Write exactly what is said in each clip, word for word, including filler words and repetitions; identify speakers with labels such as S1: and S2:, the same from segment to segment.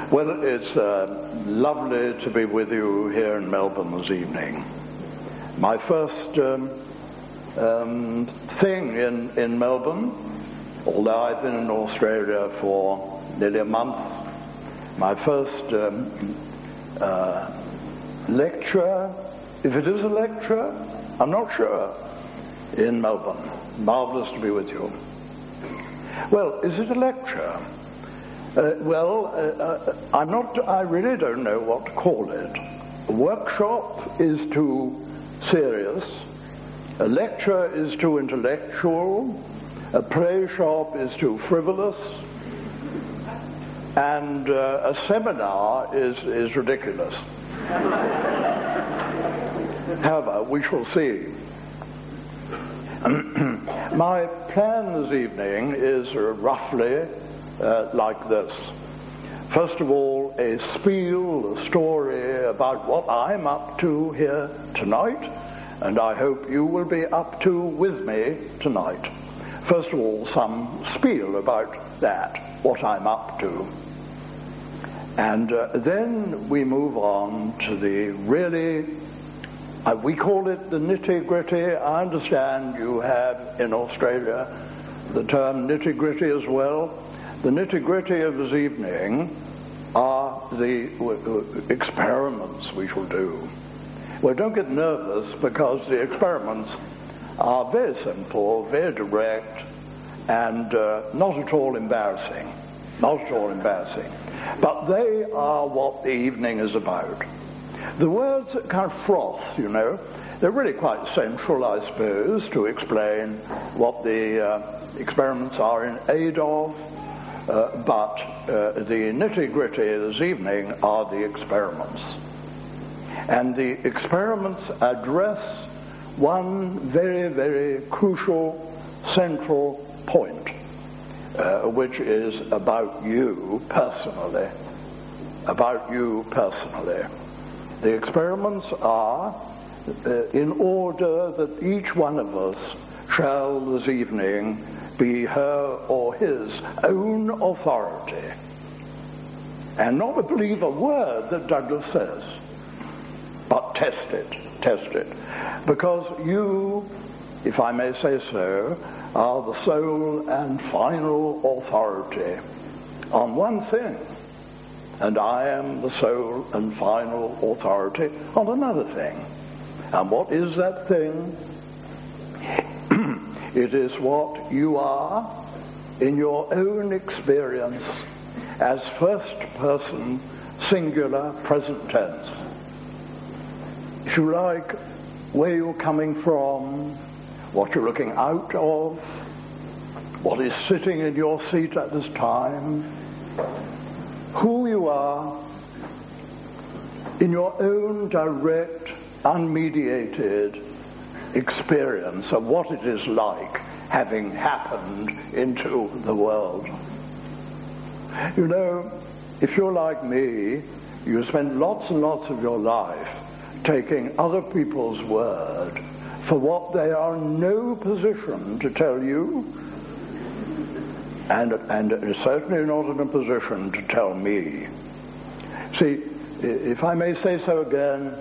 S1: Well, it's uh, lovely to be with you here in Melbourne this evening. My first um, um, thing in, in Melbourne, although I've been in Australia for nearly a month, my first um, uh, lecture, if it is a lecture, I'm not sure, in Melbourne. Marvellous to be with you. Well, is it a lecture? Uh, well, uh, uh, I'm not, I really don't know what to call it. A workshop is too serious. A lecture is too intellectual. A play shop is too frivolous. And uh, a seminar is, is ridiculous. However, we shall see. My plan this evening is uh, roughly Uh, like this. First of all, a spiel, a story about what I'm up to here tonight, and I hope you will be up to with me tonight. First of all, some spiel about that, what I'm up to. And uh, then we move on to the really, uh, we call it the nitty-gritty. I understand you have in Australia the term nitty-gritty as well. The nitty-gritty of this evening are the experiments we shall do. Well, don't get nervous, because the experiments are very simple, very direct, and uh, not at all embarrassing. Not at all embarrassing. But they are what the evening is about. The words that kind of froth, you know, they're really quite essential, I suppose, to explain what the uh, experiments are in aid of. Uh, but uh, the nitty-gritty this evening are the experiments. And the experiments address one very, very crucial, central point, uh, which is about you personally. About you personally. The experiments are uh, in order that each one of us shall this evening be her or his own authority, and not to believe a word that Douglas says, but test it, test it. Because you, if I may say so, are the sole and final authority on one thing, and I am the sole and final authority on another thing. And what is that thing? It is what you are in your own experience as first person, singular, present tense. If you like, where you're coming from, what you're looking out of, what is sitting in your seat at this time, who you are in your own direct, unmediated experience of what it is like having happened into the world. You know, if you're like me, you spend lots and lots of your life taking other people's word for what they are in no position to tell you, and, and certainly not in a position to tell me. See, if I may say so again,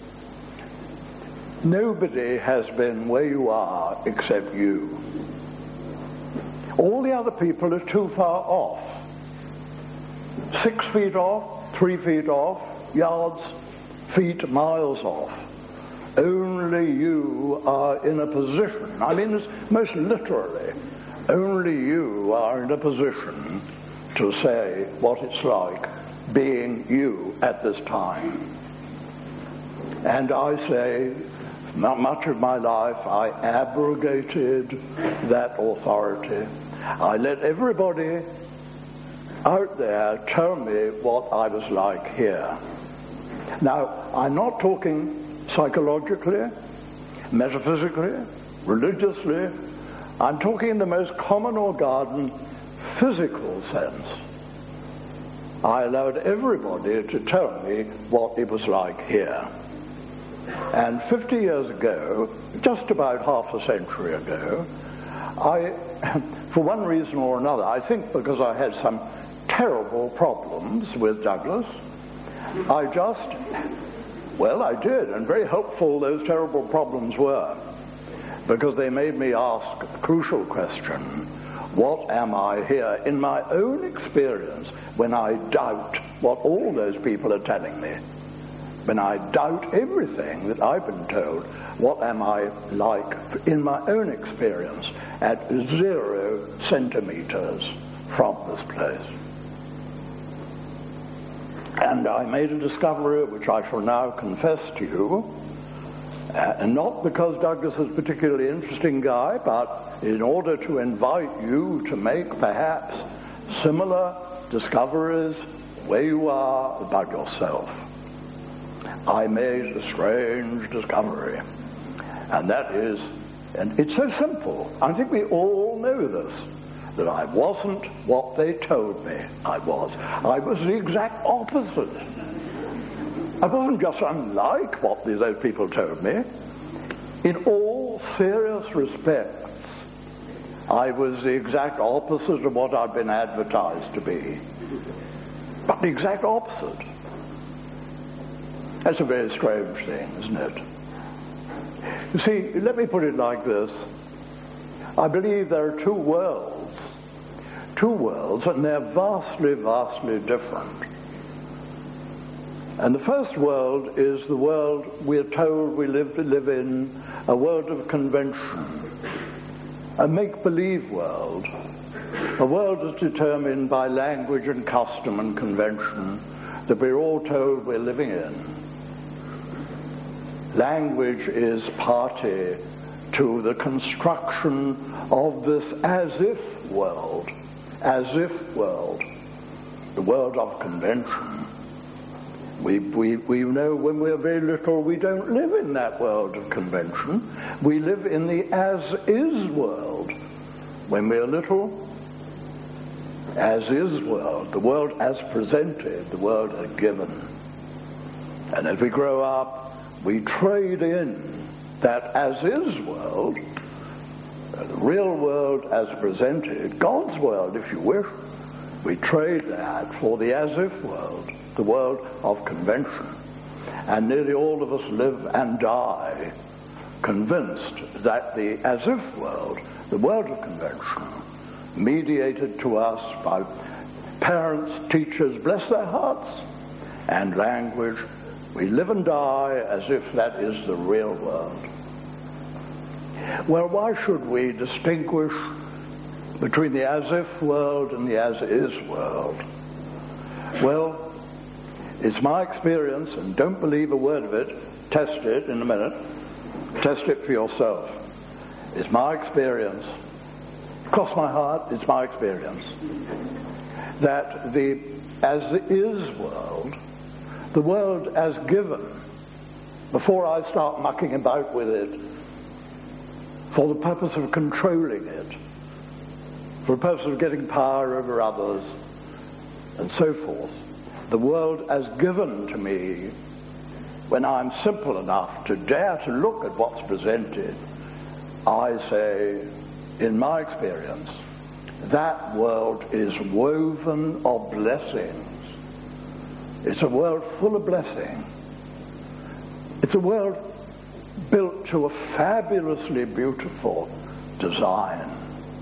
S1: nobody has been where you are except you. All the other people are too far off. Six feet off, three feet off, yards, feet, miles off. Only you are in a position, I mean this most literally, only you are in a position to say what it's like being you at this time. And I say, much of my life I abrogated that authority. I let everybody out there tell me what I was like here. Now, I'm not talking psychologically, metaphysically, religiously. I'm talking in the most common or garden physical sense. I allowed everybody to tell me what it was like here. And fifty years ago, just about half a century ago, I, for one reason or another, I think because I had some terrible problems with Douglas. I just, well, I did, and very helpful those terrible problems were, because they made me ask a crucial question: what am I here in my own experience when I doubt what all those people are telling me? When I doubt everything that I've been told, what am I like in my own experience at zero centimeters from this place? And I made a discovery which I shall now confess to you, uh, and not because Douglas is a particularly interesting guy, but in order to invite you to make perhaps similar discoveries where you are about yourself. I made a strange discovery, and that is, and it's so simple, I think we all know this, that I wasn't what they told me I was. I was the exact opposite. I wasn't just unlike what those people told me. In all serious respects, I was the exact opposite of what I'd been advertised to be. But the exact opposite. That's a very strange thing, isn't it? You see, let me put it like this. I believe there are two worlds. Two worlds, and they're vastly, vastly different. And the first world is the world we're told we live to live in, a world of convention, a make-believe world, a world that's determined by language and custom and convention that we're all told we're living in. Language is party to the construction of this as-if world, as-if world, the world of convention. We, we, we know when we're very little we don't live in that world of convention. We live in the as-is world. When we're little, as-is world, the world as presented, the world as given. And as we grow up, we trade in that as-is world, the real world as presented, God's world, if you wish. We trade that for the as-if world, the world of convention. And nearly all of us live and die convinced that the as-if world, the world of convention, mediated to us by parents, teachers, bless their hearts, and language, we live and die as if that is the real world. Well, why should we distinguish between the as-if world and the as-is world? Well, it's my experience, and don't believe a word of it, test it in a minute, test it for yourself. It's my experience, cross my heart, it's my experience, that the as-is world, the world as given, before I start mucking about with it, for the purpose of controlling it, for the purpose of getting power over others, and so forth, the world as given to me, when I'm simple enough to dare to look at what's presented, I say, in my experience, that world is woven of blessings. It's a world full of blessing. It's a world built to a fabulously beautiful design.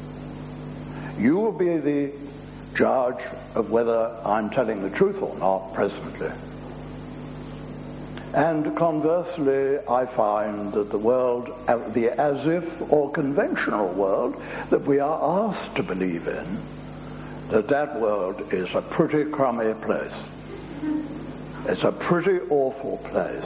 S1: You will be the judge of whether I'm telling the truth or not presently. And conversely, I find that the world, the as-if or conventional world that we are asked to believe in, that that world is a pretty crummy place. It's a pretty awful place.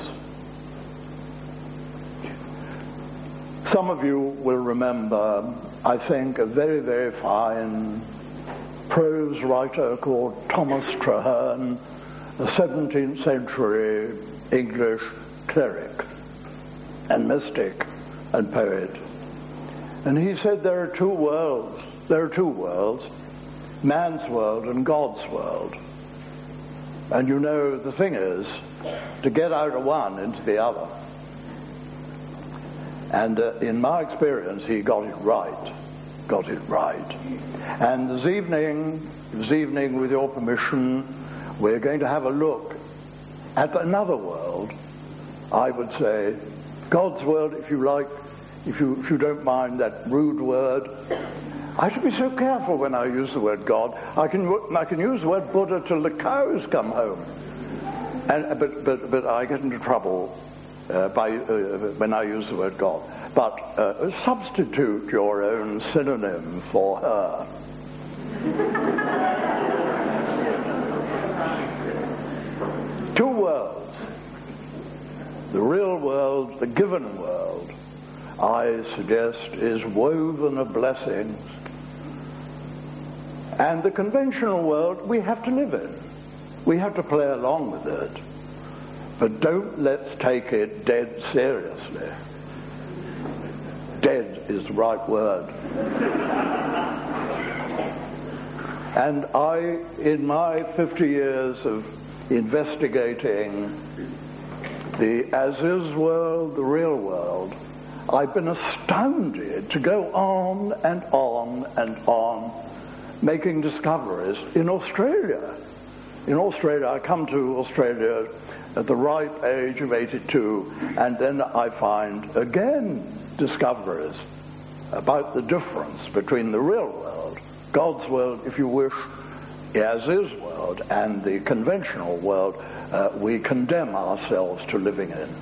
S1: Some of you will remember, I think, a very, very fine prose writer called Thomas Traherne, a seventeenth century English cleric and mystic and poet. And he said there are two worlds. There are two worlds, man's world and God's world. And you know, the thing is to get out of one into the other. And uh, in my experience, he got it right. got it right. And this evening, this evening, with your permission, we're going to have a look at another world. I would say God's world, if you like, if you, if you don't mind that rude word. I should be so careful when I use the word God. I can I can use the word Buddha till the cows come home, and but but but I get into trouble uh, by uh, when I use the word God. But uh, substitute your own synonym for her. Two worlds: the real world, the given world. I suggest is woven of blessings. And the conventional world we have to live in. We have to play along with it. But don't let's take it dead seriously. Dead is the right word. And I, in my fifty years of investigating the as-is world, the real world, I've been astounded to go on and on and on making discoveries in Australia. In Australia, I come to Australia at the ripe age of eighty-two, and then I find again discoveries about the difference between the real world, God's world, if you wish, as-is world, and the conventional world uh, we condemn ourselves to living in.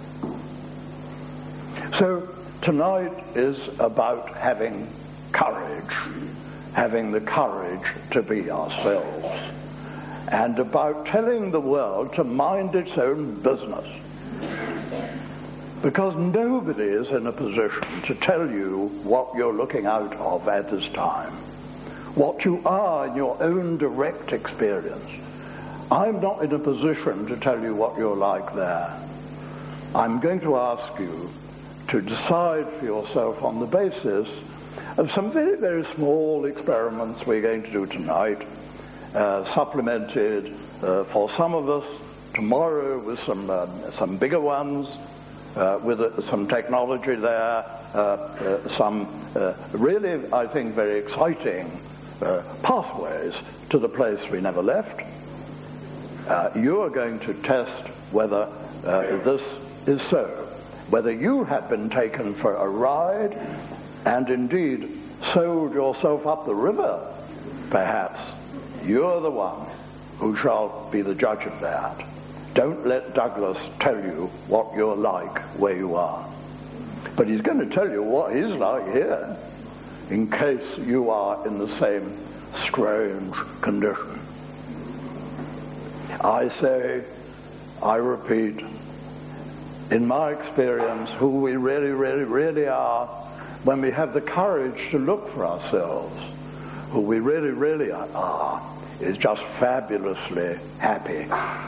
S1: So tonight is about having courage, having the courage to be ourselves, and about telling the world to mind its own business. Because nobody is in a position to tell you what you're looking out of at this time, what you are in your own direct experience. I'm not in a position to tell you what you're like there. I'm going to ask you to decide for yourself on the basis of some very, very small experiments we're going to do tonight, uh, supplemented uh, for some of us tomorrow with some um, some bigger ones, uh, with uh, some technology there, uh, uh, some uh, really, I think, very exciting uh, pathways to the place we never left. Uh, you are going to test whether uh, this is so, whether you have been taken for a ride and indeed sold yourself up the river, perhaps. You're the one who shall be the judge of that. Don't let Douglas tell you what you're like where you are. But he's going to tell you what he's like here, in case you are in the same strange condition. I say, I repeat, in my experience, who we really, really, really are, when we have the courage to look for ourselves, who we really, really are, is just fabulously happy.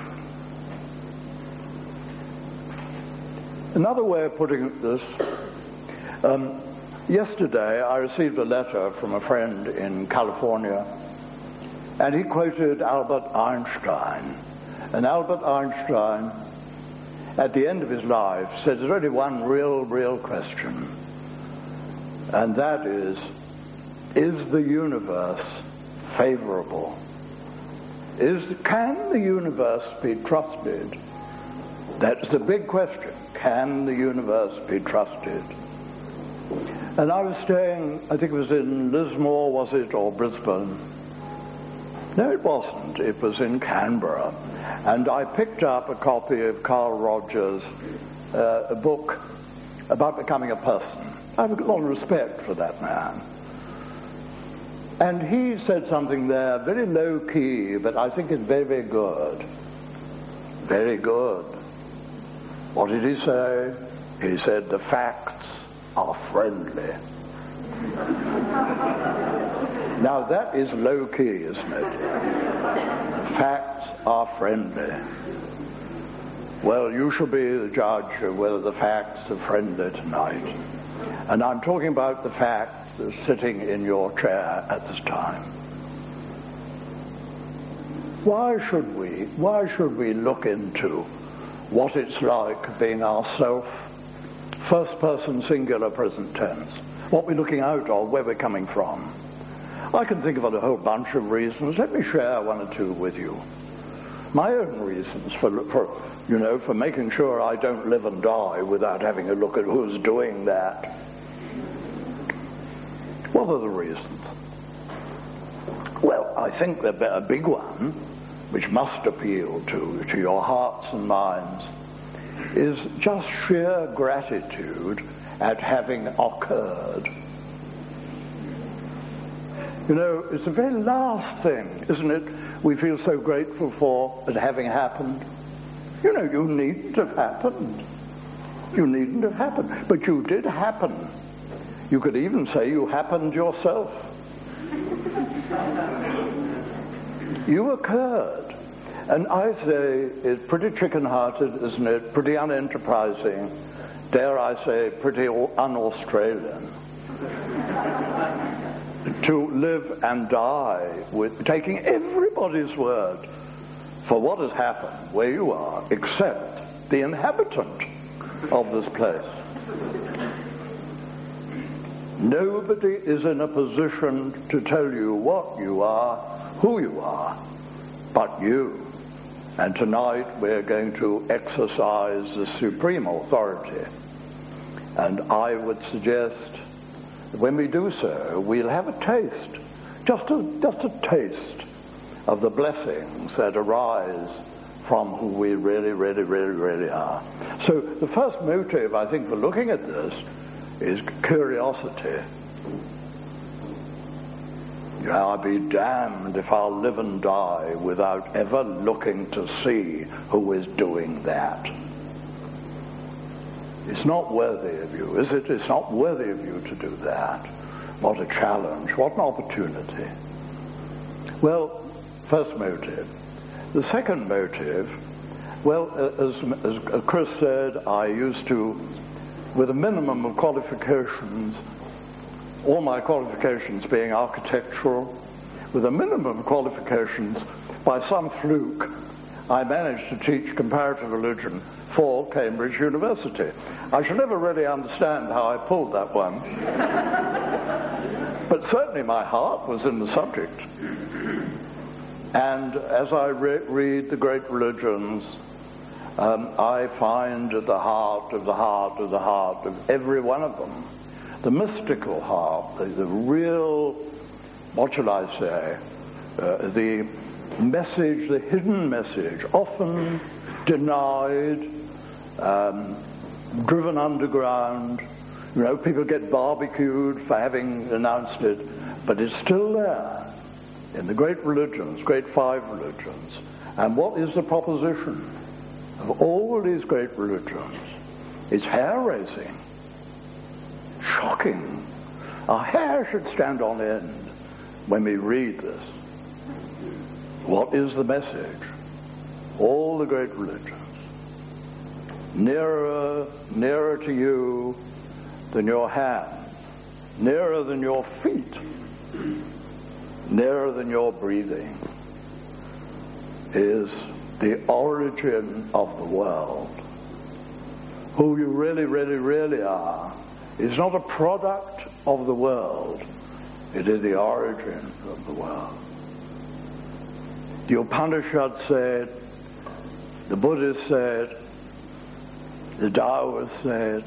S1: Another way of putting this, um, yesterday I received a letter from a friend in California, and he quoted Albert Einstein. And Albert Einstein, at the end of his life, said there's only one real, real question. And that is, is the universe favorable? Is, can the universe be trusted? That's the big question. Can the universe be trusted? And I was staying, I think it was in Lismore, was it, or Brisbane? No, it wasn't. It was in Canberra. And I picked up a copy of Carl Rogers' uh, a book about becoming a person. I have a lot of respect for that man. And he said something there, very low-key, but I think it's very, very good. Very good. What did he say? He said, the facts are friendly. Now that is low-key, isn't it? Facts are friendly. Well, you shall be the judge of whether the facts are friendly tonight. And I'm talking about the facts that are sitting in your chair at this time. Why should we, why should we look into what it's like being ourself, first person singular present tense? what we're looking out of, where we're coming from. I can think of a whole bunch of reasons. Let me share one or two with you. My own reasons for, for you know, for making sure I don't live and die without having a look at who's doing that. What are the reasons? Well, I think that a big one, which must appeal to, to your hearts and minds, is just sheer gratitude at having occurred. You know, it's the very last thing, isn't it, we feel so grateful for at having happened. You know, you needn't have happened. You needn't have happened. But you did happen. You could even say you happened yourself. You occurred. And I say it's pretty chicken-hearted, isn't it? Pretty unenterprising. Dare I say, pretty un-Australian. To live and die with taking everybody's word for what has happened where you are, except the inhabitant of this place. Nobody is in a position to tell you what you are, who you are, but you. And tonight we're going to exercise the supreme authority. And I would suggest when we do so, we'll have a taste, just a, just a taste of the blessings that arise from who we really, really, really, really are. So the first motive, I think, for looking at this is curiosity. You know, I'll be damned if I'll live and die without ever looking to see who is doing that. It's not worthy of you, is it? It's not worthy of you to do that. What a challenge. What an opportunity. Well, first motive. The second motive, well, as, as Chris said, I used to, with a minimum of qualifications, all my qualifications being architectural, with a minimum of qualifications, by some fluke, I managed to teach comparative religion for Cambridge University. I shall never really understand how I pulled that one. But certainly my heart was in the subject. And as I re- read the great religions, um, I find at the heart of the heart of the heart of every one of them, the mystical heart, the, the real, what shall I say, uh, the message, the hidden message, often denied, um, driven underground. You know, people get barbecued for having announced it, but it's still there in the great religions, great five religions. And what is the proposition of all these great religions? It's hair-raising, shocking. Our hair should stand on end when we read this. What is the message? All the great religions. Nearer, nearer to you than your hands, nearer than your feet, nearer than your breathing, is the origin of the world. Who you really, really, really are is not a product of the world. It is the origin of the world. The Upanishad said, the Buddhist said, the Taoist said,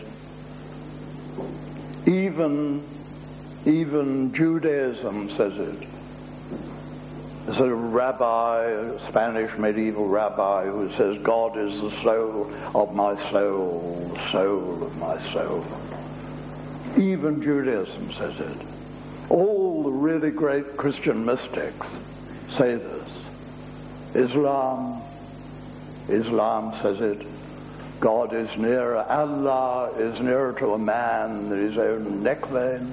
S1: even, even Judaism says it. There's a rabbi, a Spanish medieval rabbi, who says, God is the soul of my soul, the soul of my soul. Even Judaism says it. All the really great Christian mystics say this. Islam, Islam says it. God is nearer, Allah is nearer to a man than his own neck vein.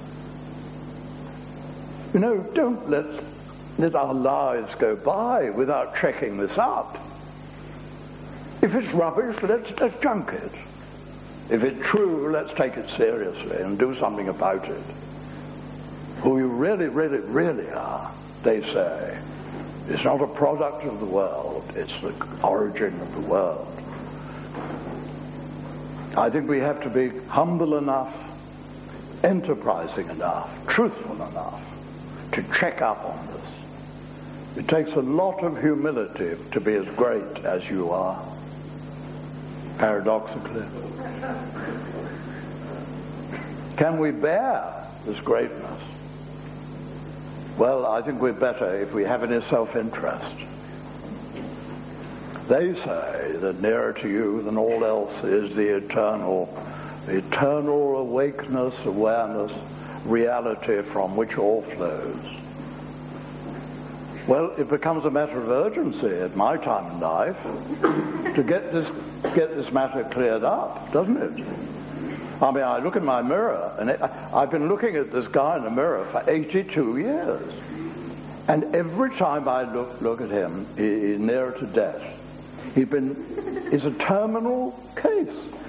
S1: You know, don't let, let our lives go by without checking this up. If it's rubbish, let's, let's junk it. If it's true, let's take it seriously and do something about it. Who you really, really, really are, they say, is not a product of the world, it's the origin of the world. I think we have to be humble enough, enterprising enough, truthful enough to check up on this. It takes a lot of humility to be as great as you are, paradoxically. Can we bear this greatness? Well, I think we're better if we have any self-interest. They say that nearer to you than all else is the eternal, the eternal awakeness, awareness, reality from which all flows. Well, it becomes a matter of urgency at my time in life to get this get this matter cleared up, doesn't it? I mean, I look in my mirror, and it, I've been looking at this guy in the mirror for eighty-two years. And every time I look look at him, he, he's nearer to death. He's been, he's a terminal case.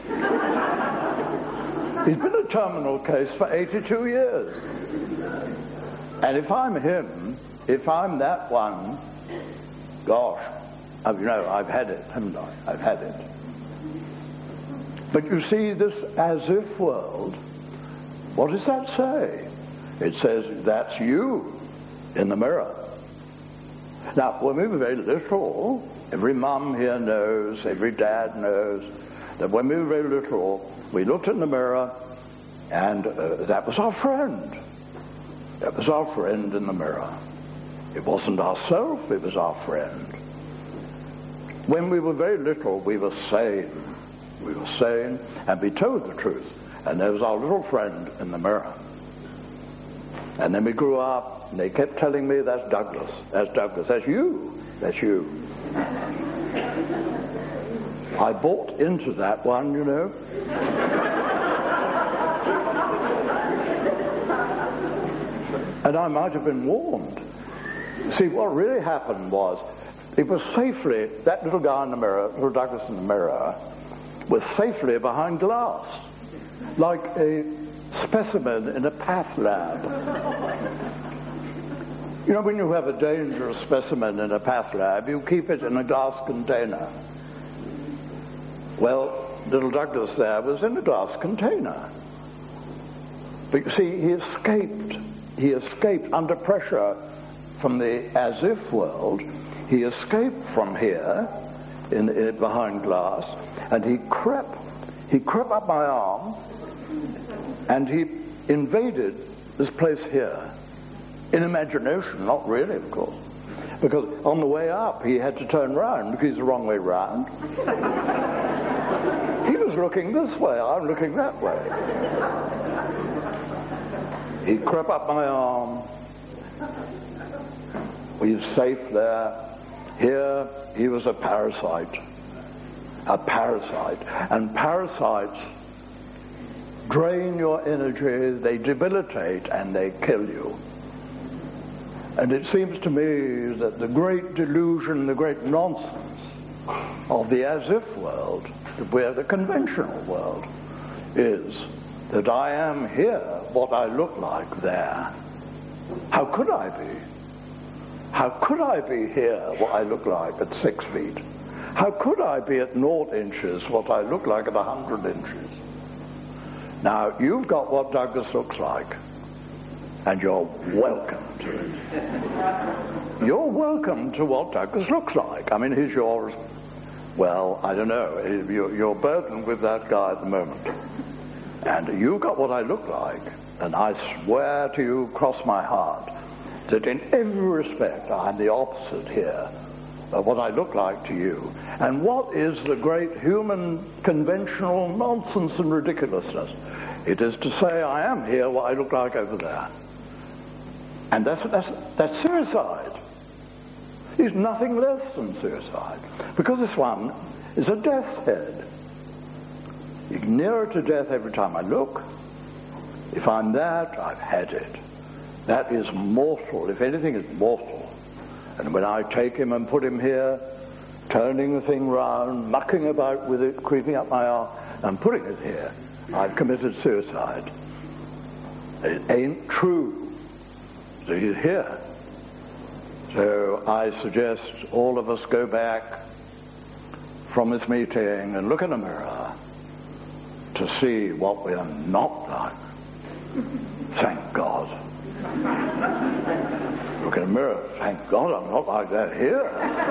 S1: He's been a terminal case for eighty-two years. And if I'm him, if I'm that one, gosh, you know, I've had it, haven't I? I've had it. But you see, this as-if world, what does that say? It says, that's you in the mirror. Now, when we were very little, every mum here knows, every dad knows, that when we were very little, we looked in the mirror, and uh, that was our friend. That was our friend in the mirror. It wasn't ourselves, it was our friend. When we were very little, we were sane. We were sane, and we told the truth. And there was our little friend in the mirror. And then we grew up, and they kept telling me, that's Douglas, that's Douglas, that's you, that's you. I bought into that one, you know. And I might have been warned. See, what really happened was, it was safely, that little guy in the mirror, little Douglas in the mirror, was safely behind glass, like a specimen in a path lab. You know, when you have a dangerous specimen in a path lab, you keep it in a glass container. Well, little Douglas there was in a glass container. But you see, he escaped. He escaped under pressure from the as-if world. He escaped from here, in, in behind glass, and he crept, he crept up my arm, and he invaded this place here. In imagination, not really, of course. Because on the way up, he had to turn round, because he's the wrong way round. He was looking this way, I'm looking that way. He crept up my arm. We were safe there. Here, he was a parasite. A parasite. And parasites drain your energy, they debilitate, and they kill you. And it seems to me that the great delusion, the great nonsense of the as-if world, where the conventional world is that I am here what I look like there. How could I be? How could I be here what I look like at six feet? How could I be at naught inches what I look like at a hundred inches? Now, you've got what Douglas looks like, and you're welcome to it. You're welcome to what Douglas looks like. I mean, he's yours. Well, I don't know. You're burdened with that guy at the moment. And you got what I look like, and I swear to you, cross my heart, that in every respect I'm the opposite here of what I look like to you. And what is the great human conventional nonsense and ridiculousness? It is to say I am here what I look like over there. And that's, that's, that's suicide. It's nothing less than suicide. Because this one is a death's head. You're nearer to death every time I look. If I'm that, I've had it. That is mortal. If anything is mortal. And when I take him and put him here, turning the thing round, mucking about with it, creeping up my arm, and putting it here, I've committed suicide. It ain't true that he's here. So I suggest all of us go back from this meeting and look in the mirror to see what we are not like. Thank God. Look in the mirror. Thank God I'm not like that here.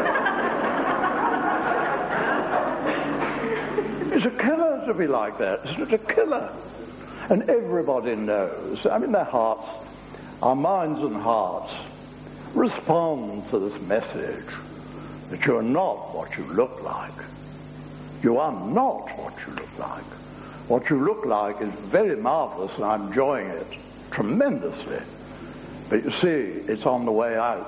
S1: It's a killer to be like that. It's a killer. And everybody knows. I mean, their hearts, our minds and hearts respond to this message that you're not what you look like. You are not what you look like. What you look like is very marvelous, and I'm enjoying it tremendously. But you see, it's on the way out.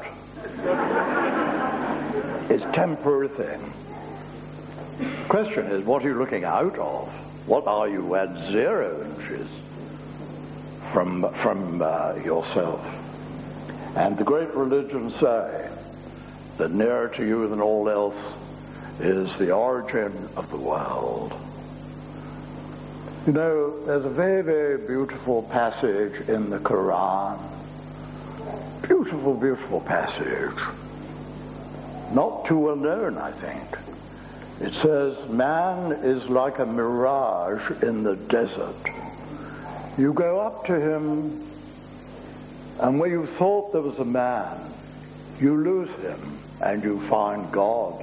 S1: It's a temporary thing. The question is, what are you looking out of? What are you at zero inches from, from uh, yourself? And the great religions say that nearer to you than all else is the origin of the world. You know, there's a very, very beautiful passage in the Quran. Beautiful, beautiful passage. Not too well known, I think. It says, man is like a mirage in the desert. You go up to him, and where you thought there was a man, you lose him, and you find God.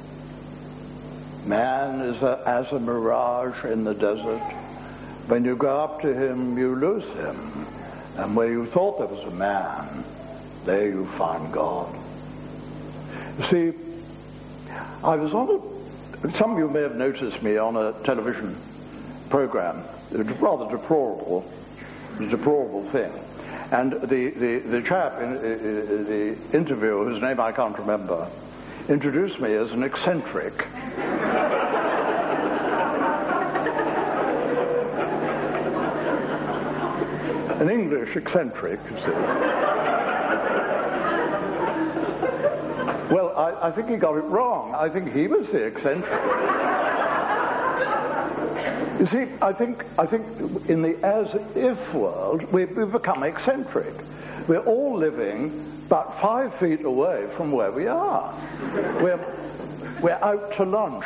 S1: Man is a, as a mirage in the desert. When you go up to him, you lose him. And where you thought there was a man, there you find God. You see, I was on a, some of you may have noticed me on a television program. It was rather deplorable, a deplorable thing. And the, the, the chap in uh, the interview, whose name I can't remember, introduced me as an eccentric. An English eccentric, you see. Well, I, I think he got it wrong. I think he was the eccentric. You see, I think I think in the as-if world, we, we've become eccentric. We're all living about five feet away from where we are. We're, we're out to lunch.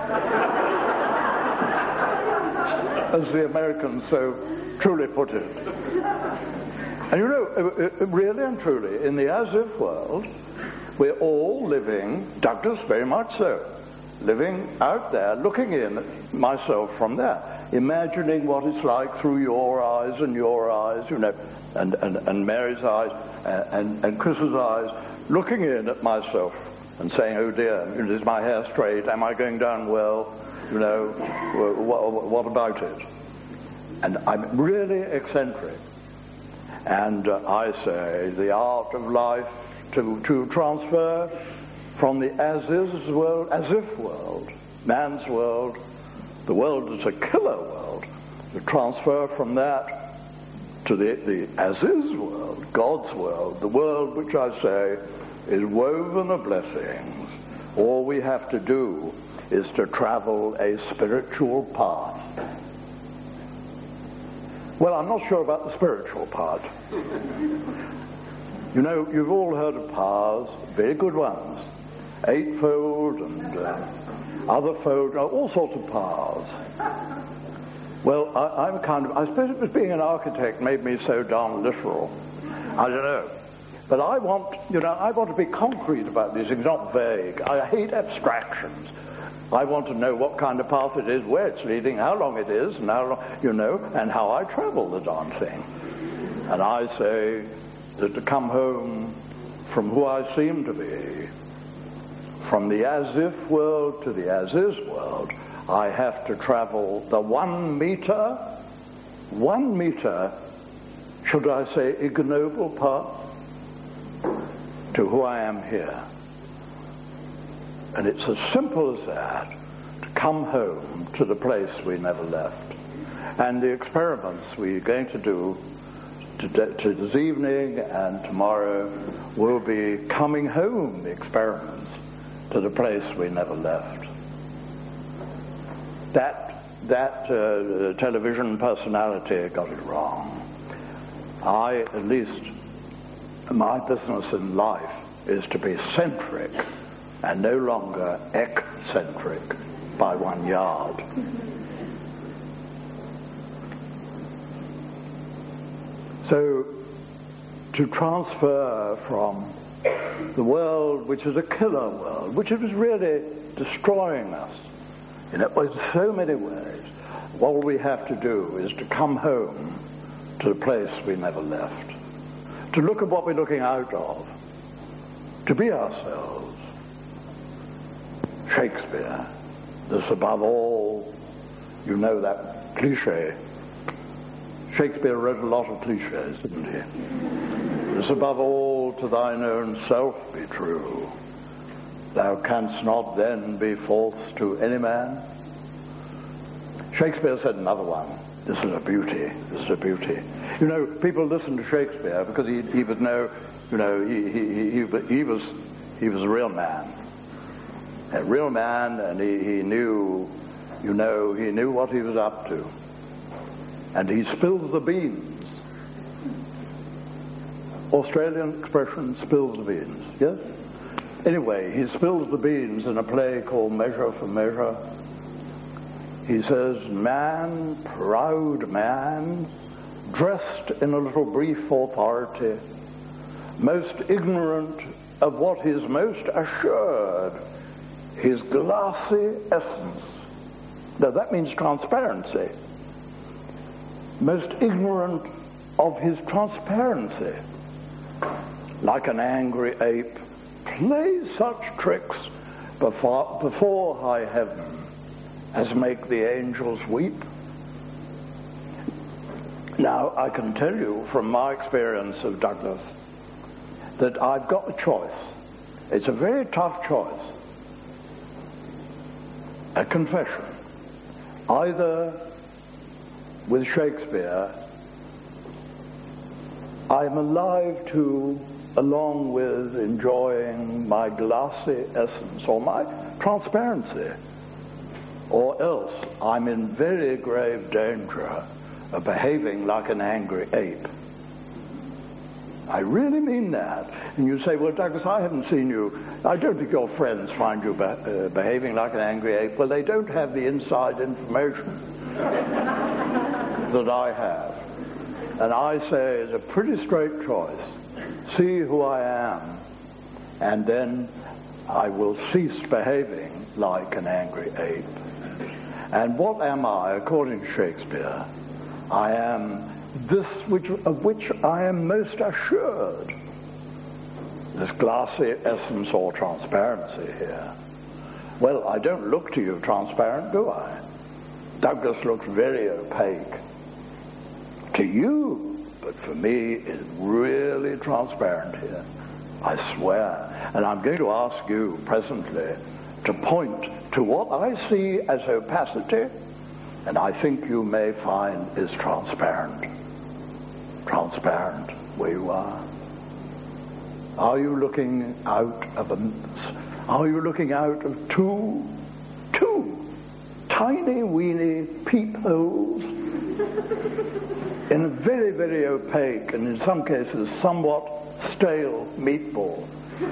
S1: As the Americans so truly put it. And you know, really and truly, in the as-if world, we're all living, Douglas very much so, living out there, looking in at myself from there, imagining what it's like through your eyes and your eyes, you know, and, and, and Mary's eyes and, and Chris's eyes, looking in at myself and saying, oh dear, is my hair straight? Am I going down well? You know, what, what about it? And I'm really eccentric. And uh, I say the art of life to, to transfer from the as-is world, as-if world, man's world, the world that's a killer world, to transfer from that to the, the as-is world, God's world, the world which I say is woven of blessings. All we have to do is to travel a spiritual path. Well, I'm not sure about the spiritual part. You know, you've all heard of paths, very good ones, eightfold and uh, otherfold, all sorts of paths. Well, I, I'm kind of, I suppose it was being an architect made me so darn literal. I don't know. But I want, you know, I want to be concrete about these things, not vague. I hate abstractions. I want to know what kind of path it is, where it's leading, how long it is, and how long, you know, and how I travel the darn thing. And I say that to come home from who I seem to be, from the as-if world to the as-is world, I have to travel the one meter, one meter, should I say, ignoble path to who I am here. And it's as simple as that, to come home to the place we never left. And the experiments we're going to do to, to this evening and tomorrow will be coming home experiments to the place we never left. That, that uh, television personality got it wrong. I, at least, my business in life is to be centric and no longer eccentric by one yard. So to transfer from the world, which is a killer world, which is really destroying us in so many ways, all we have to do is to come home to the place we never left, to look at what we're looking out of, to be ourselves. Shakespeare, this above all, you know that cliche. Shakespeare wrote a lot of cliches, didn't he? This above all to thine own self be true. Thou canst not then be false to any man. Shakespeare said another one. This is a beauty. This is a beauty. You know, people listen to Shakespeare because he, he would know, you know, he, he, he, he was he was a real man. A real man, and he, he knew, you know, he knew what he was up to. And he spills the beans. Australian expression, spills the beans, yes? Anyway, he spills the beans in a play called Measure for Measure. He says, man, proud man, dressed in a little brief authority, most ignorant of what is most assured, his glassy essence. Now that means transparency. Most ignorant of his transparency, like an angry ape, plays such tricks before, before high heaven as make the angels weep. Now, I can tell you from my experience of Douglas that I've got a choice. It's a very tough choice. A confession. Either with Shakespeare, I'm alive to, along with enjoying my glassy essence or my transparency, or else I'm in very grave danger of behaving like an angry ape. I really mean that. And you say, well, Douglas, I haven't seen you. I don't think your friends find you be- uh, behaving like an angry ape. Well, they don't have the inside information that I have. And I say it's a pretty straight choice. See who I am, and then I will cease behaving like an angry ape. And what am I, according to Shakespeare? I am this which, of which I am most assured. This glassy essence or transparency here. Well, I don't look to you transparent, do I? Douglas looks very opaque to you, but for me it's really transparent here. I swear. And I'm going to ask you presently to point to what I see as opacity, and I think you may find is transparent. Transparent where you are. Are you looking out of a, are you looking out of two, two tiny weeny peepholes in a very, very opaque and in some cases somewhat stale meatball?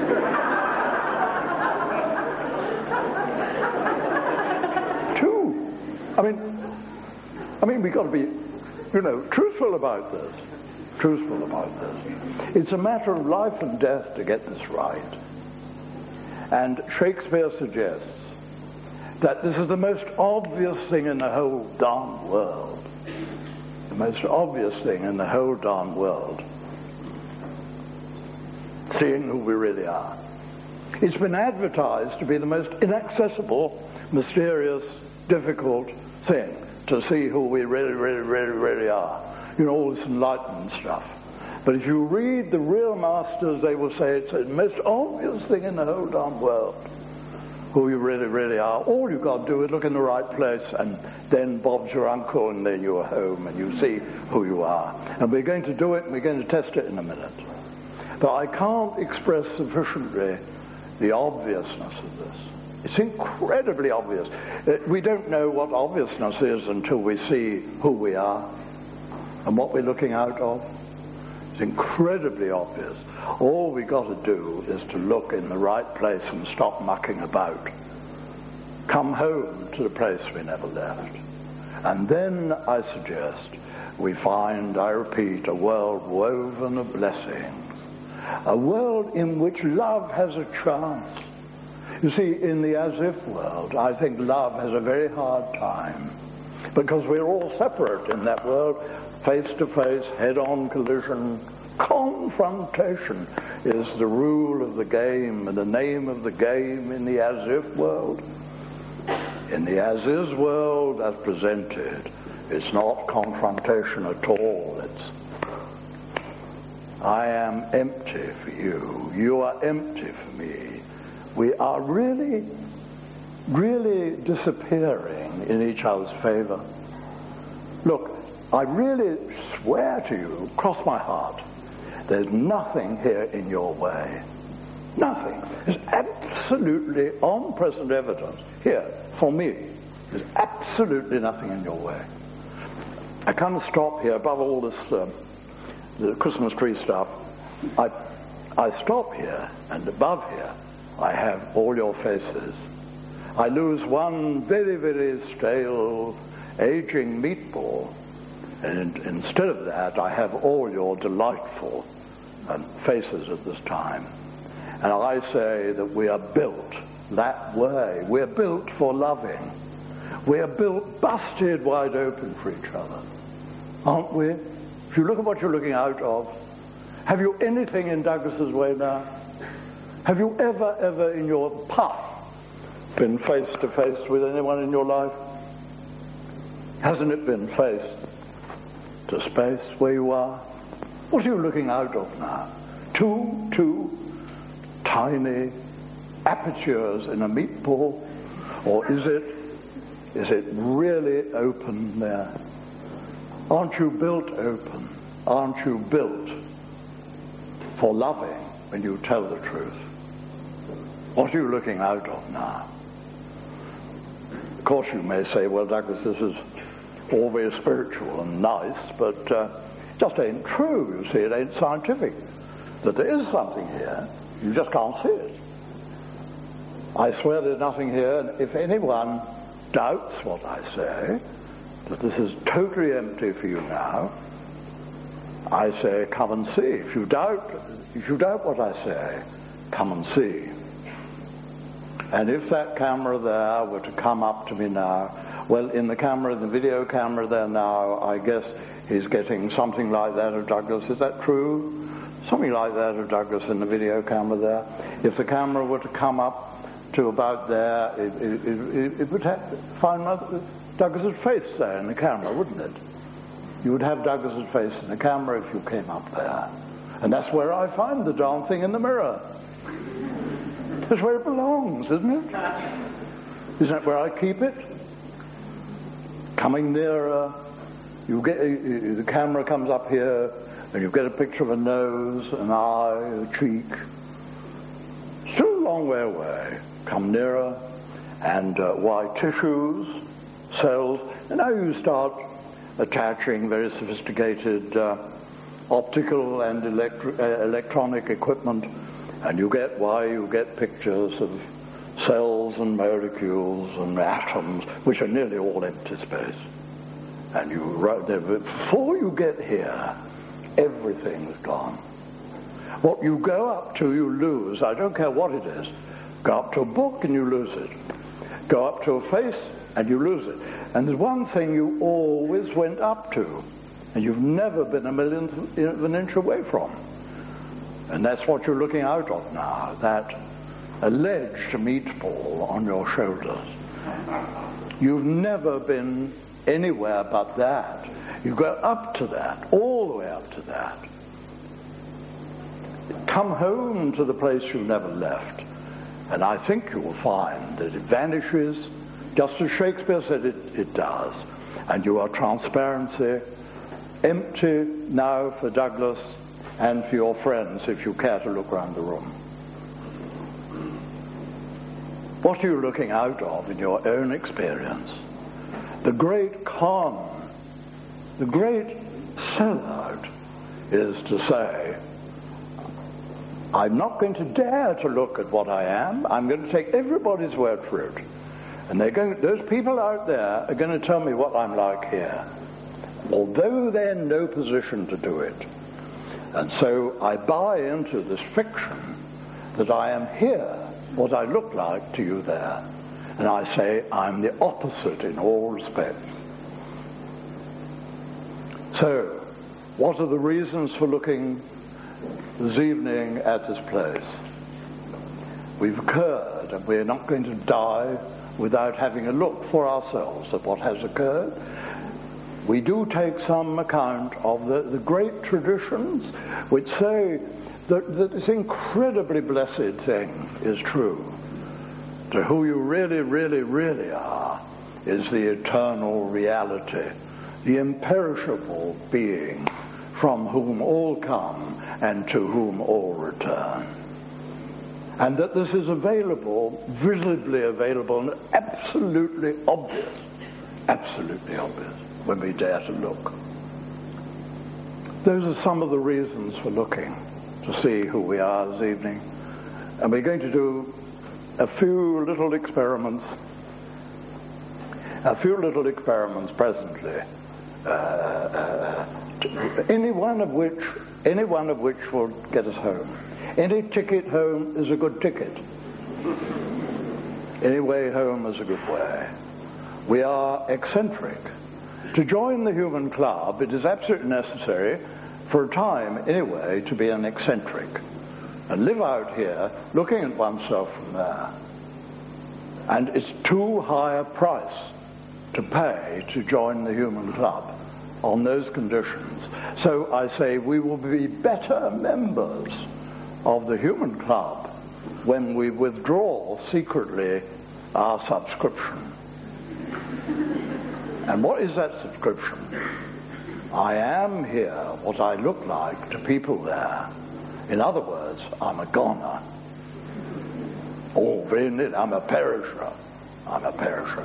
S1: Two. I mean, I mean, we've got to be, you know, truthful about this. Truthful about this. It's a matter of life and death to get this right. And Shakespeare suggests that this is the most obvious thing in the whole darn world. The most obvious thing in the whole darn world. Seeing who we really are. It's been advertised to be the most inaccessible, mysterious, difficult thing to see who we really, really, really, really are. You know, all this enlightenment stuff. But if you read the real masters, they will say it's the most obvious thing in the whole darn world, who you really, really are. All you've got to do is look in the right place, and then Bob's your uncle, and then you're home, and you see who you are. And we're going to do it, and we're going to test it in a minute. But I can't express sufficiently the obviousness of this. It's incredibly obvious. We don't know what obviousness is until we see who we are and what we're looking out of. It's incredibly obvious. All we got to do is to look in the right place and stop mucking about. Come home to the place we never left. And then I suggest we find, I repeat, a world woven of blessings, a world in which love has a chance. You see, in the as-if world, I think love has a very hard time, because we're all separate in that world, face-to-face, head-on collision. Confrontation is the rule of the game and the name of the game in the as-if world. In the as-is world, as presented, it's not confrontation at all. It's, I am empty for you. You are empty for me. We are really, really disappearing in each other's favor. Look, I really swear to you, cross my heart, there's nothing here in your way. Nothing. There's absolutely, on present evidence, here, for me, there's absolutely nothing in your way. I kind of stop here, above all this um, the Christmas tree stuff, I, I stop here, and above here, I have all your faces. I lose one very, very stale, aging meatball, and instead of that, I have all your delightful um, faces at this time. And I say that we are built that way. We're built for loving. We're built busted wide open for each other, aren't we? If you look at what you're looking out of, have you anything in Douglas's way now? Have you ever, ever in your puff been face to face with anyone in your life? Hasn't it been face to space where you are? What are you looking out of now? Two, two tiny apertures in a meatball? Or is it, is it really open there? Aren't you built open? Aren't you built for loving when you tell the truth? What are you looking out of now? Of course you may say, well, Douglas, this is all very spiritual and nice, but uh, it just ain't true, you see, it ain't scientific. That there is something here, you just can't see it. I swear there's nothing here, and if anyone doubts what I say, that this is totally empty for you now, I say, come and see. If you doubt, if you doubt what I say, come and see. And if that camera there were to come up to me now, well, in the camera, the video camera there now, I guess he's getting something like that of Douglas. Is that true? Something like that of Douglas in the video camera there. If the camera were to come up to about there, it, it, it, it would have, find Douglas's face there in the camera, wouldn't it? You would have Douglas's face in the camera if you came up there. And that's where I find the darn thing in the mirror. That's where it belongs, isn't it? Isn't that where I keep it? Coming nearer, you get the camera comes up here, and you get a picture of a nose, an eye, a cheek. Still a long way away. Come nearer, and uh, white tissues, cells, and now you start attaching very sophisticated uh, optical and electri- uh, electronic equipment. And you get why you get pictures of cells and molecules and atoms, which are nearly all empty space. And you wrote there, before you get here, everything's gone. What you go up to, you lose. I don't care what it is. Go up to a book and you lose it. Go up to a face and you lose it. And there's one thing you always went up to, and you've never been a millionth of an inch away from. And that's what you're looking out of now, that alleged meatball on your shoulders. You've never been anywhere but that. You go up to that, all the way up to that. Come home to the place you never left, and I think you will find that it vanishes, just as Shakespeare said it, it does. And you are transparency, empty now for Douglas, and for your friends, if you care to look around the room. What are you looking out of in your own experience? The great con, the great sellout is to say, I'm not going to dare to look at what I am. I'm going to take everybody's word for it. And they're going, those people out there are going to tell me what I'm like here, although they're in no position to do it. And so I buy into this fiction that I am here, what I look like to you there. And I say I'm the opposite in all respects. So, what are the reasons for looking this evening at this place? We've occurred, and we're not going to die without having a look for ourselves at what has occurred. We do take some account of the, the great traditions which say that, that this incredibly blessed thing is true. To who you really, really, really are is the eternal reality, the imperishable being from whom all come and to whom all return. And that this is available, visibly available, and absolutely obvious, absolutely obvious when we dare to look. Those are some of the reasons for looking, to see who we are this evening. And we're going to do a few little experiments, a few little experiments presently, uh, uh, any one of which, any one of which will get us home. Any ticket home is a good ticket. Any way home is a good way. We are eccentric. To join the human club, it is absolutely necessary, for a time anyway, to be an eccentric and live out here looking at oneself from there. And it's too high a price to pay to join the human club on those conditions. So I say we will be better members of the human club when we withdraw secretly our subscription. And what is that subscription? I am here what I look like to people there. In other words, I'm a goner. Oh, very neat. I'm a perisher. I'm a perisher.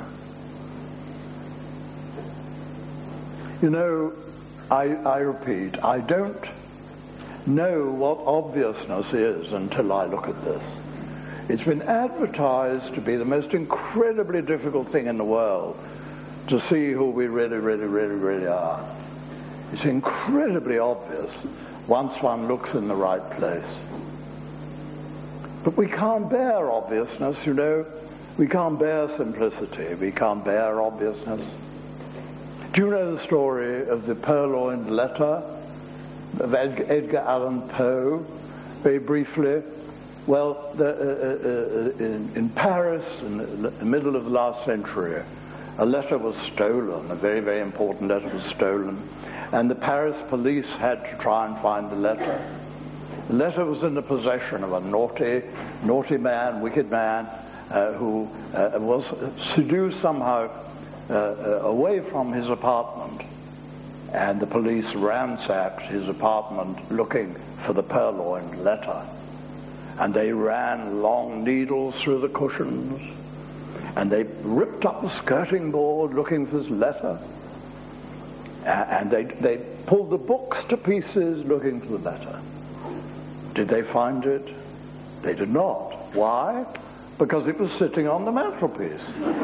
S1: You know, I, I repeat, I don't know what obviousness is until I look at this. It's been advertised to be the most incredibly difficult thing in the world to see who we really, really, really, really are. It's incredibly obvious once one looks in the right place. But we can't bear obviousness, you know. We can't bear simplicity. We can't bear obviousness. Do you know the story of the purloined letter of Edgar Allan Poe, very briefly? Well, the, uh, uh, in, in Paris, in the middle of the last century, a letter was stolen, a very, very important letter was stolen, and the Paris police had to try and find the letter. The letter was in the possession of a naughty, naughty man, wicked man, uh, who uh, was seduced somehow uh, uh, away from his apartment, and the police ransacked his apartment looking for the purloined letter. And they ran long needles through the cushions, and they ripped up the skirting board looking for his letter, and they, they pulled the books to pieces looking for the letter. Did they find it? They did not. Why? Because it was sitting on the mantelpiece.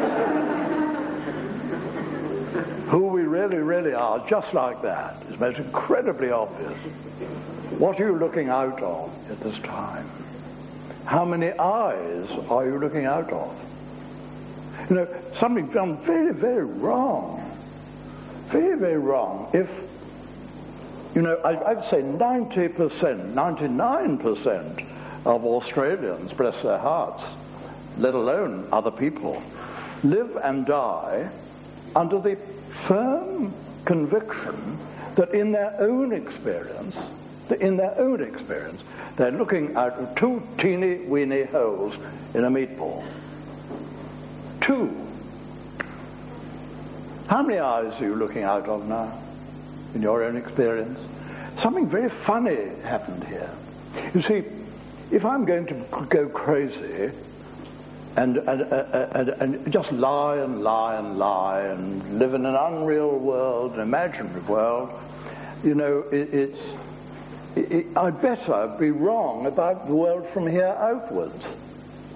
S1: Who we really, really are, just like that, is most incredibly obvious. What are you looking out of at this time? How many eyes are you looking out of? You know, something done very, very wrong. Very, very wrong. If, you know, I, I'd say ninety percent, ninety-nine percent of Australians, bless their hearts, let alone other people, live and die under the firm conviction that in their own experience, that in their own experience, they're looking out of two teeny weeny holes in a meatball. Two. How many eyes are you looking out of now, in your own experience? Something very funny happened here. You see, if I'm going to go crazy and, and, and, and just lie and lie and lie and live in an unreal world, an imaginary world, you know, it, it's It, I'd better be wrong about the world from here outwards.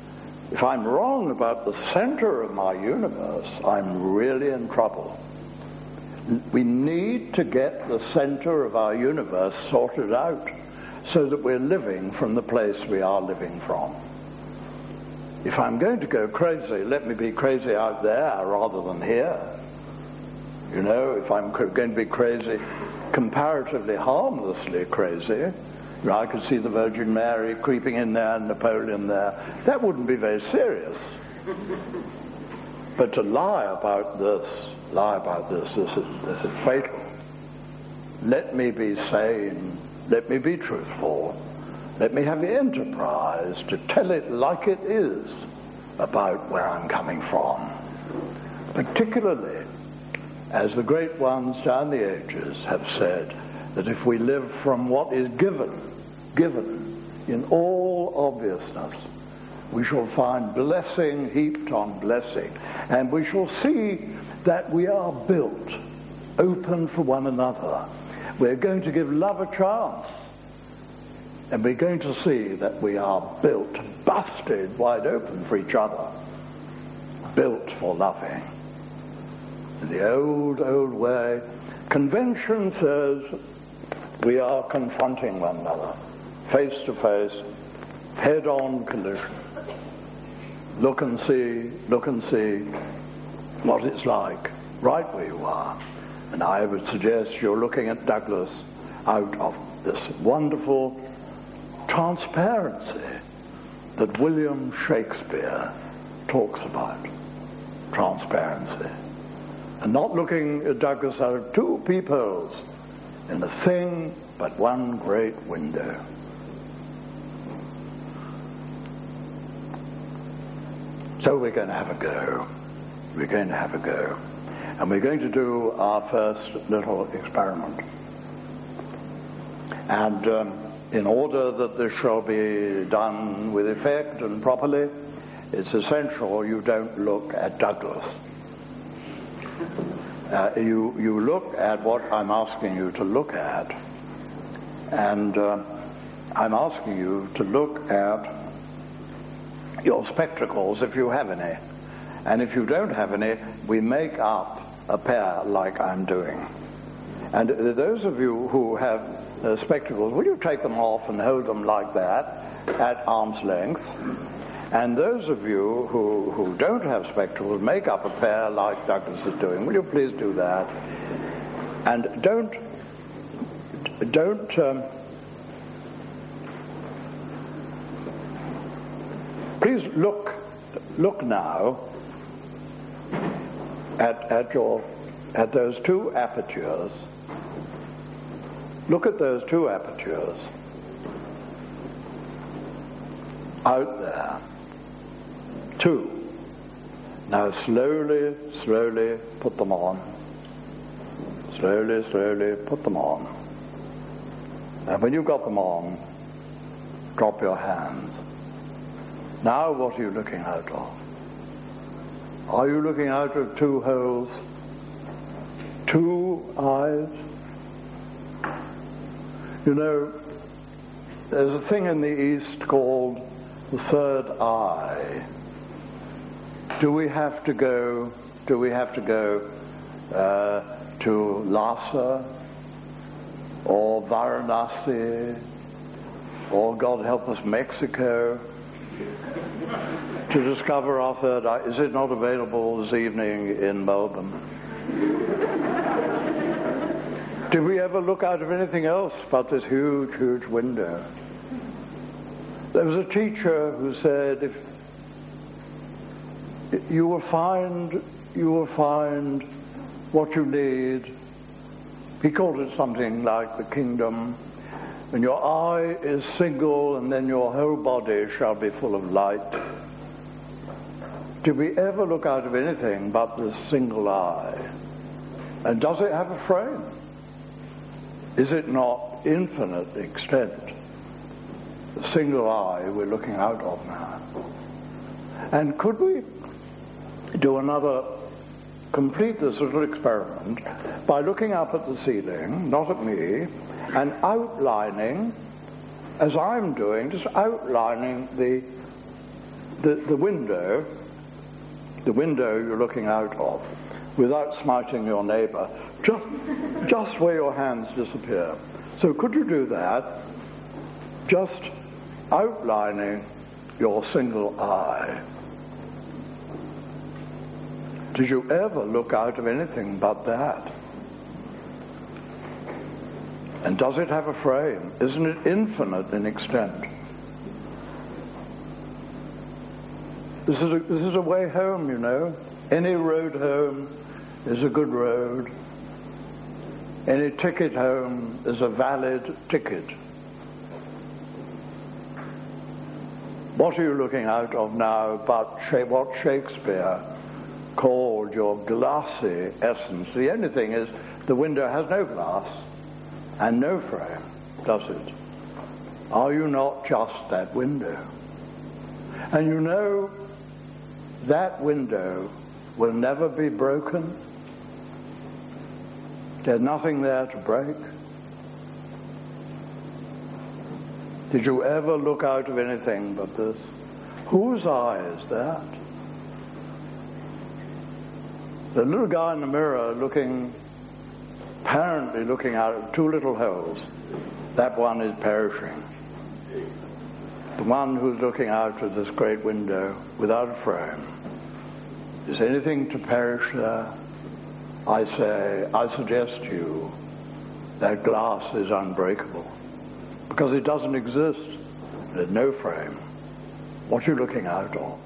S1: If I'm wrong about the center of my universe, I'm really in trouble. We need to get the center of our universe sorted out so that we're living from the place we are living from. If I'm going to go crazy, let me be crazy out there rather than here. You know, if I'm going to be crazy, comparatively harmlessly crazy, you know, I could see the Virgin Mary creeping in there, Napoleon there. That wouldn't be very serious. But to lie about this, lie about this, this is, this is fatal. Let me be sane. Let me be truthful. Let me have the enterprise to tell it like it is about where I'm coming from. Particularly as the great ones down the ages have said, that if we live from what is given, given in all obviousness, we shall find blessing heaped on blessing, and we shall see that we are built open for one another. We're going to give love a chance, and we're going to see that we are built, busted wide open for each other, built for loving. In the old, old way, convention says we are confronting one another, face to face, head-on collision. Look and see, look and see what it's like right where you are. And I would suggest you're looking at Douglas out of this wonderful transparency that William Shakespeare talks about. Transparency. And not looking at Douglas out of two peepholes in a thing but one great window. So we're going to have a go. We're going to have a go. And we're going to do our first little experiment. And um, in order that this shall be done with effect and properly, it's essential you don't look at Douglas. Uh, you, you look at what I'm asking you to look at. And uh, I'm asking you to look at your spectacles if you have any. And if you don't have any, we make up a pair like I'm doing. And those of you who have uh, spectacles, will you take them off and hold them like that at arm's length? And those of you who, who don't have spectacles, make up a pair like Douglas is doing. Will you please do that? And don't, don't, um, please look, look now at, at your, at those two apertures. Look at those two apertures out there. Two. Now slowly, slowly put them on. Slowly, slowly put them on. And when you've got them on, drop your hands. Now what are you looking out of? Are you looking out of two holes? Two eyes? You know, there's a thing in the East called the third eye. Do we have to go, do we have to go uh, to Lhasa or Varanasi or, God help us, Mexico to discover our third eye? Is it not available this evening in Melbourne? Did we ever look out of anything else but this huge, huge window? There was a teacher who said, if you will find, you will find what you need. He called it something like the kingdom. When your eye is single, and then your whole body shall be full of light. Did we ever look out of anything but this single eye? And does it have a frame? Is it not infinite extent? The single eye we're looking out of now. And could we do another, complete this little experiment by looking up at the ceiling, not at me, and outlining, as I'm doing, just outlining the the, the window, the window you're looking out of, without smiting your neighbor, just, just where your hands disappear. So could you do that, just outlining your single eye? Did you ever look out of anything but that? And does it have a frame? Isn't it infinite in extent? This is a, this is a way home, you know. Any road home is a good road. Any ticket home is a valid ticket. What are you looking out of now but what Shakespeare called your glassy essence? The only thing is the window has no glass and no frame, does it? Are you not just that window? And you know that window will never be broken. There's nothing there to break. Did you ever look out of anything but this? Whose eye is that? The little guy in the mirror looking, apparently looking out of two little holes. That one is perishing. The one who's looking out of this great window without a frame. Is anything to perish there? I say, I suggest to you that glass is unbreakable because it doesn't exist. There's no frame. What are you looking out of?